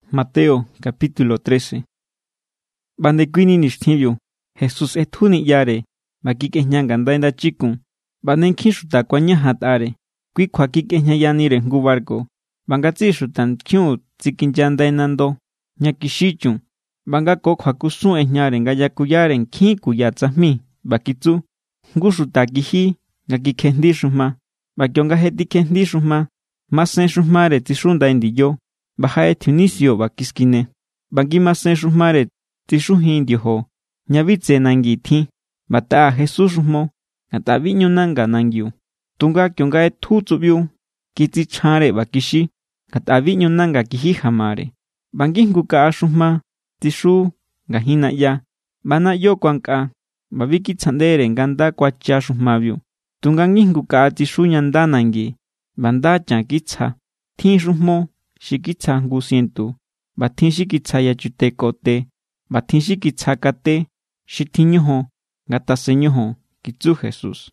Mateo capítulo 13. Bandekuini nixthinyu, Jesús ethuni yare, bakikehña ngandai ndachikun, banenkhin xuta kuañaja t'are, kui kjua kikehña yanire jngu barco, bangatsi xuta nkjiun tsikinyandai nando, ña kixichun, bangako kjua kusun ejñare nga yakuyare nkjin kuya tsajmi, bakitsu, jngu xuta kiji nga kikjejndi xujma, bakio nga je tikjejndi xujma, masen xujmare tsixundai ndiyo, bajae tjiunisio bakiskine, bangimasen xujmare tsixujin ndiojo, ña bitse nangui tjin, bata'a Jesús xujmo, ngat'a bi'ñu nanga nangiu. Tunga kionga etju tsu'biu, kitsichjanre bakixi, ngat'a bi'ñu nanga kiji jamare. Bangijngu ka'a xujma, tsixu ngajin na'ya, bana'yo kuank'a, babikitsja'ndere nganda kuacha xujmabiu. Tunga ngijngu ka'a tsixu ñanda nangui, banda chan kitsja, tjin xujmo xi kitsja jngu cientu, batjin xi kitsja yachute kote, batjin xi kitsja kate, xi tjiñojo, ngataseñojo, kitsu Jesús.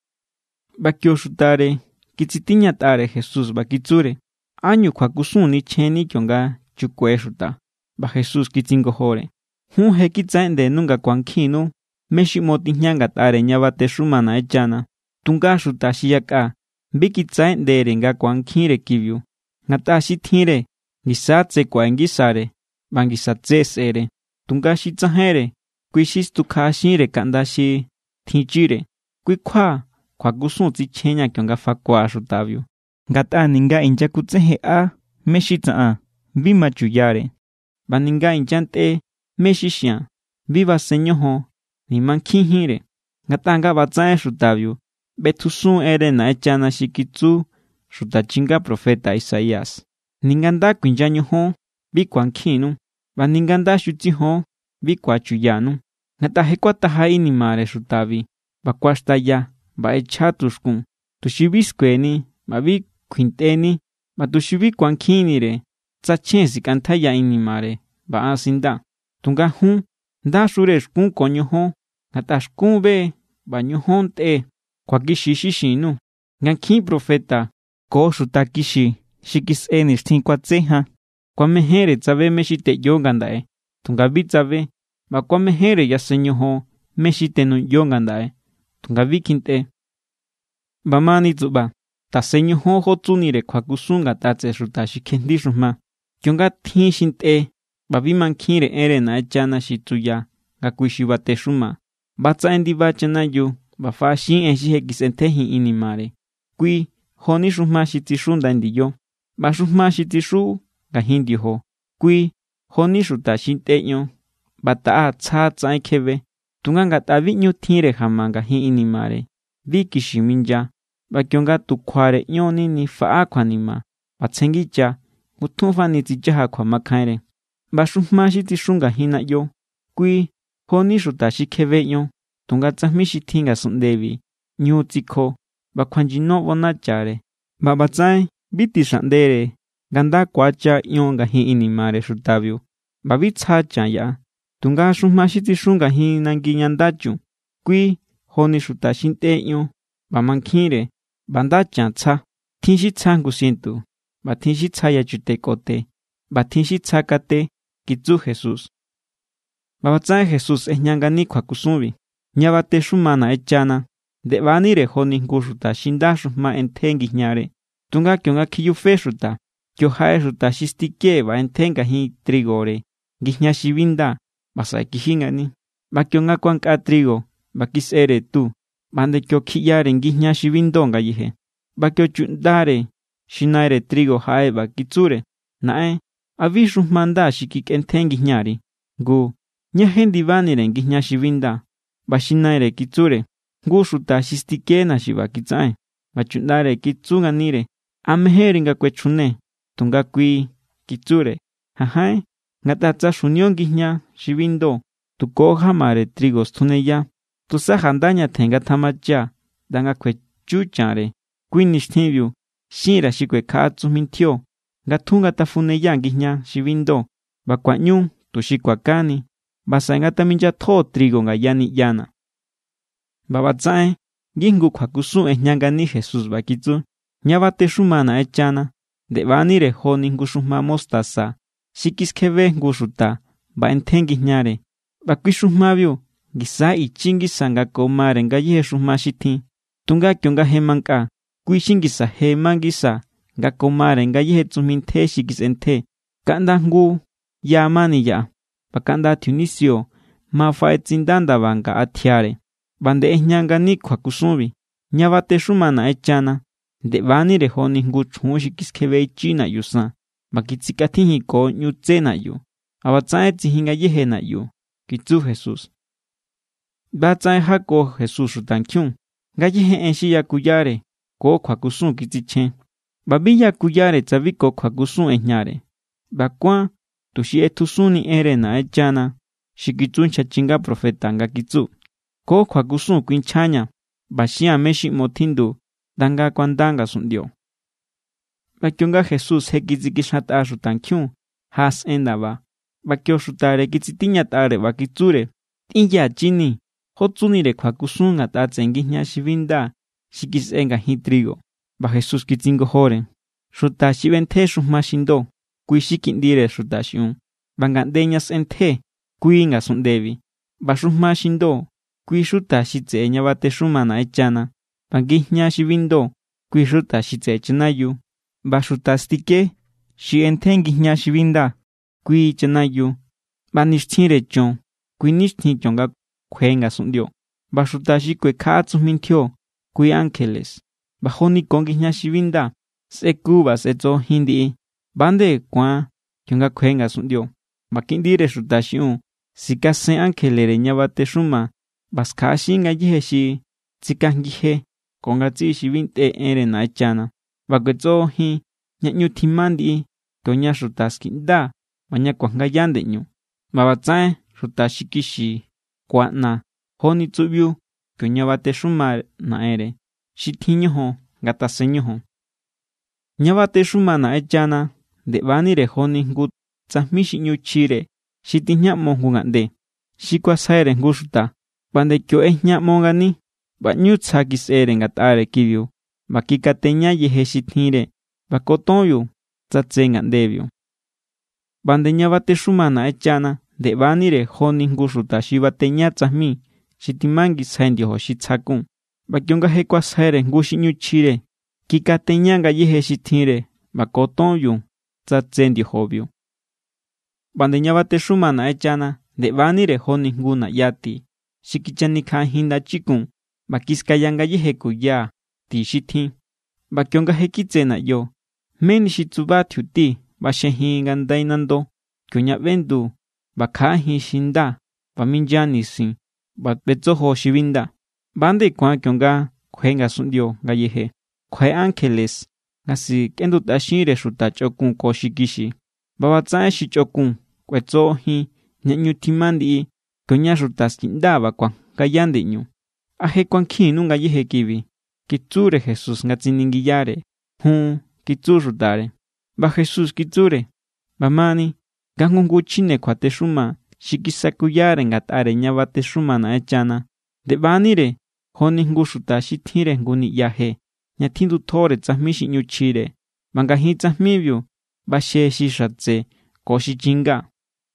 Bakio xutare, kitsitiñat'are Jesús bakitsure, añu kjuakusun nichjeni kionga chukue xuta. Ba Jesús kitsingojore, jun je kitsa'e'ndenu nga kuankjinu, mé xi 'mo tijña ngat'are ña batexuma Na'enchana. Tunga xuta xi yak'a, bi kitsa'e'ndere nga kuankjinre kibiu, ngat'a xi tjinre, ngisa tse kua'e ngisare, ba ngisa tse s'ere. Tunga xi tsajenre, kui xi stukja'axinre ka'nda xi tjinchire. Kui kjua kjuakusun tsichjeña kionga fakua xutabiu, ngat'a ninga inya kutseje'a mé xi tsa'an, bi machuyare. Ba ninga inya nt'e mé xi xian, bi baseñojo, ni mankjinjinre. Ngat'a nga batsa'en xutabiu, betjusun ere Na'enchana xi kitsu xuta chinga profeta Isaías. Ninganda kuinyañojon, bi kuankjinnu, ba ninganda xutsijon, bi kuachuyanu. Ngat'a je kuataja inimare xutabi, ba kuaxtaya, ba echja tuxkun, tuxi bi skueni, ba bi kjuint'eni, ba tuxi bi kuankjinnire, tsachjen sik'antjaya inimare, ba an sinda. Tunga jun, ndaxure xkun ko ñojon, ngat'a xkun be, ba ñojon nt'e, kjuakixi xixinnu. Nga kjin profeta, ko xuta kixi, xi kis'e nixtjin kuatse jan, kuamejenre tsabe mé xi te'yo nganda'e, tunga bi tsabe, ba kuamejenre yaseñojo mé xi tenu'yo nganda'e, tunga bi kjint'e. Ba mani tsu'ba, taseñojon jó tsunire kjuakusun ngat'a tse'e xuta xi kjejndi xujma, kionga tjin xi nt'e, ba bi mankjinre enre Na'enchana xi tsuya nga kui xi batexuma. Batsa'en ndiba chanayu, ba fa'axin en xi je kis'entjejin inimare, kui joni xujma xi tsixu ndai ndiyo. Ba xujma xi tsixu ngajin ndiojo, kui joni xuta xi nt'e'ño, bata'a tsja tsa'en kjebe. Tunga ngat'a bi'ñu tjinre jama ngajin inimare, bi kixi minya, ba kionga tu kjuare 'ñoni ni fa'a kjuanima, ba tsjengicha, ngutjun fani tsichaja kjuamakjainre. Ba xujma xi tsixu ngajin na'yo, kui joni xuta xi kjebe 'ño, tunga tsajmi xi tjin ngasun'ndebi, 'ñu tsikjo, ba kjuanyino bonachare. Ba batsa'en bi tixa'ndere nganda kuacha 'ño ngajin inimare xutabiu, ba bi tsja chan ya'a. Tunga xujma xi tsixu ngajin nangui ñandachun, kui joni xuta xi nt'e 'ño, ba mankjinre, ba nda chan tsja, tjin xi tsja jngu cientu, ba tjin xi tsja yachute kote, ba tjin xi tsja kate, kitsu Jesús. Ba batsa'en Jesús ejña ngani kjuakusunbi, ña batexuma Na'enchana, nde'banire joni jngu xuta xi nda xujma entje ngijñare. Tunga kionga kjiyufe xuta, kio ja'e xuta xi stike ba entje ngajin trigore, ngijña xi binda, basa'e kiji ngani. Ba kionga kuank'a trigo, ba kis'ere tu, ba nde kio kji'yare ngijña xi bindo ngayeje. Ba kio chu'ndare xi naire trigo ja'e ba kitsure, na'en, ¿a bi xujma nda xi kik'entje ngijñari? Ngu, ñaje ndibanire ngijña xi binda. Ba xi naire kitsure, jngu xuta xi stikena xi ba kitsa'en. Ba chu'ndare kitsu nganire, ¿a mejeri nga kuechjune? Tunga kui kitsure, jajae, ngat'a tsa xunio ngijña xi bindo, tu ko jamare trigo stjuneya, tusa jandaña tjen ngatjamacha, nda nga kjuechu chanre. Kui nixtjinbiu, xinra xi kuekja'a tsujmintjio, ngatju ngatafuneya ngijña xi bindo, ba kua'ñu tuxi kuakani, basa'e ngataminyatjo trigo ngaya ni'yana. Ba batsa'en ngijngu kjuakusun ejña ngani Jesús ba kitsu, ña batexuma Na'enchana, nde'banire joni jngu xujma mostaza, Xikiskeve ngu xuta ba'entjen ngijñare. Bakui xujmabiu ngisa ichi ngisa nga komare ngayeje xujma xi tjin. Tunga kionga je mank'a, kui xi ngisa je ma ngisa nga komare ngayeje tsujmintje xi kis'entje. Ka'nda jngu ya mani ya'a. Baka'nda tjiunisio ma fa'etsinda ndaba nga'a tjiare. Bande'ejña ngani kjuakusunbi. Ña batexuma Na'enchana. Nde'banire joni jngu chjun xi kiskjebe ichi na'yu san. Bakitsikatjijinko ʼñu tse na'yu. Abatsa'en tsijin ngayeje na'yu, kitsu Jesús. Batsa'en jako Jesús xutankjiun. Ngayeje en xi yakuyare ko kjuakusun kitsichjen. Babi yakuyare tsabiko kjuakusun ejñare. Bakuan tuxi etjusunni enre Na'enchana xi kitsu nchja chinga profeta nga kitsu. Ko kjuakusun kuinchjaña. Baxian me xi 'mo tjindu ndanga kuanda ngasun'ndio. Bakionga Jesús je kitsikixant'a xutankjiun, ja'as'en ndaba. Bakio xutare kitsitiñat'are 'ba kitsure: ―T'ínya chini, jó tsunire kjuakusun ngat'a tse'e ngijña xi binda xi kis'e ngajin trigo. 'Ba Jesús kitsingojore: ―Xuta xi b'entje xujma xi ndo, kui xi ki'ndire xuta xi'un. 'Ba nga'nde ña s'entje, kui ngasun'ndebi. 'Ba xujma xi ndo, kui xuta xi tse'e ña batexuma Na'enchana. 'Ba ngijña xi bindo, kui xuta xi tse'e chanayu. 'Ba xuta stike xi entje ngijña xi binda, kui chanayu. 'Ba nixtjinre chon, kui nixtjin chonga kjue ngasun'ndio. 'Ba xuta xi kuekja'a tsujmintjio, kui ángeles. 'Ba joni ko ngijña xi binda, s'eku 'ba s'etsojin ndi'i. Bande kuan kionga kjue ngasun'ndio. 'Ba ki'ndire xuta xi'un sikasen ángelere ña batexuma. 'Ba skja'axin ngayeje xi tsikajngije ko ngatsi'i xi bint'e enre Na'enchana. 'Ba kuetsojin ña 'ñu tjima ndi'i kioña xuta ski'nda 'ba ña kuajngaya nde'ñu. 'Ba batsa'en xuta xi kixi kua'na joni tsu'biu kioña batexuma na'enre xi tjin ñojon ngatasen ñojon. Ña batexuma Na'enchana nde'banire joni jngu tsajmi xi 'ñu chjire xi tijña'mo jngu nga'nde xi kuasaire jngu xuta. 'Ba nde kio ejña'mo ngani, 'ba 'ñu tsja kis'ere ngat'are kibiu. 'Ba kikateña yeje xi tjinre, 'ba kotonbiu tsatse nga'ndebiu. 'Ba nde ña batexuma Na'enchana nde'banire joni jngu xuta xi bateña tsajmi xi timangisjai ndiojo xi tsjakun. 'Ba kionga je kuasaire jngu xi 'ñu chjire, kikateña ngayeje xi tjinre, 'ba kotonbiu tsatse ndiojobiu. 'Ba nde ña batexuma Na'enchana nde'banire joni jngu na'yati xi kichanikja'ajin ndachikun, 'ba kiskaya ngayeje kuya ti xi tjin. 'Ba kionga je kitse na'yo, meni xi tsuba tjiuti baxejin ngandai nando, kioña b'endu 'ba kja'ajin xi nda 'ba minya nisin 'ba betsojo xi binda. Bande kuan kionga kjue ngasun'ndio ngayeje, kjue ángeles nga sik'endut'axinre xuta ch'okun ko xi kixi. 'Ba batsa'en xi ch'okun k'uetsojin ña 'ñu tjima ndi'i kioña xuta ski'nda 'ba kuajngaya nde'ñu. ¿A je kuankjinnu ngayeje kibi? Kitsure Jesús nga tsiningiyare. Jun, kitsu xutare. 'Ba Jesús kitsure: ―'Ba mani, nga jngu chjine kjuatexuma xi kisakuyare ngat'are ña batexuma Na'enchana. Nde'banire joni jngu xuta xi tjinre jngu ni'ya je ña tjindutjore tsajmi xi 'ñu chjire. 'Ba ngajin tsajmibiu baxe xi xatse ko xi chinga.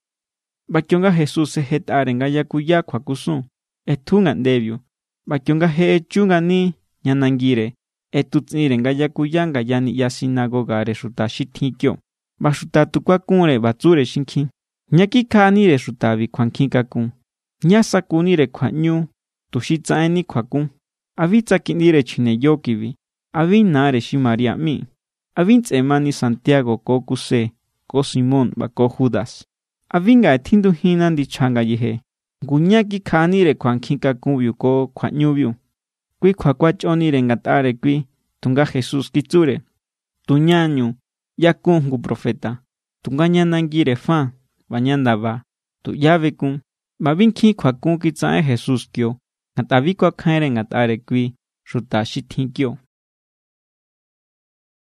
'Ba kionga Jesús jet'are nga yakuya kjuakusun, etju nga'ndebiu. 'Ba kionga je echu ngani ña nangire, etuts'inre nga yakuya ngaya ni'ya sinagogare xuta xi tjin kio. 'Ba xuta tukuakunre 'ba tsure xinkjin: ―¿Ñá kikja'anire xutabi kjuankjin kakun? ¿Ñá sakunire kjua'ñu tuxi tsa'enni kjuakun? ¿Abi tsa ki'ndire chjineyo kibi? ¿Abi nare xi María 'mi? ¿Abi nts'e mani Santiago ko Kuse ko Simón 'ba ko Judas? ¿Abi nga'e tjindujinna ndichja ngayeje? Ngu ñá kikja'anire kjuankjin kakunbiu ko kjua'ñubiu. Kui kjuakuach'onire ngat'are kui. Tunga Jesús kitsure: ―Tuñañu yakun jngu profeta. Tunga ña nangire fa 'ba ña ndaba tu'yá bekun. 'Ba binkjin kjuakun kitsa'en Jesús kio, ngat'a bi kuakjainre ngat'are kui xuta xi tjin kio.